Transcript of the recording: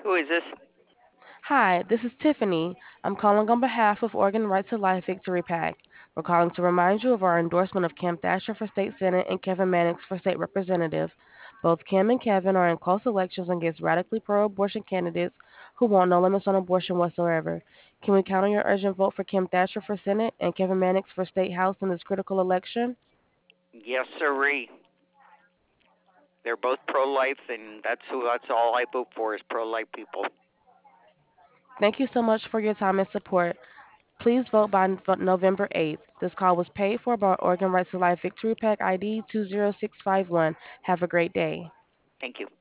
Who is this? Hi, this is Tiffany. I'm calling on behalf of Oregon Right to Life Victory PAC. We're calling to remind you of our endorsement of Kim Thatcher for state senate and Kevin Mannix for state representative. Both Kim and Kevin are in close elections against radically pro-abortion candidates who want no limits on abortion whatsoever. Can we count on your urgent vote for Kim Thatcher for senate and Kevin Mannix for state house in this critical election? Yes, sirree. They're both pro-life, and that's all I vote for is pro-life people. Thank you so much for your time and support. Please vote by November 8th. This call was paid for by Oregon Right to Life Victory PAC ID 20651. Have a great day. Thank you.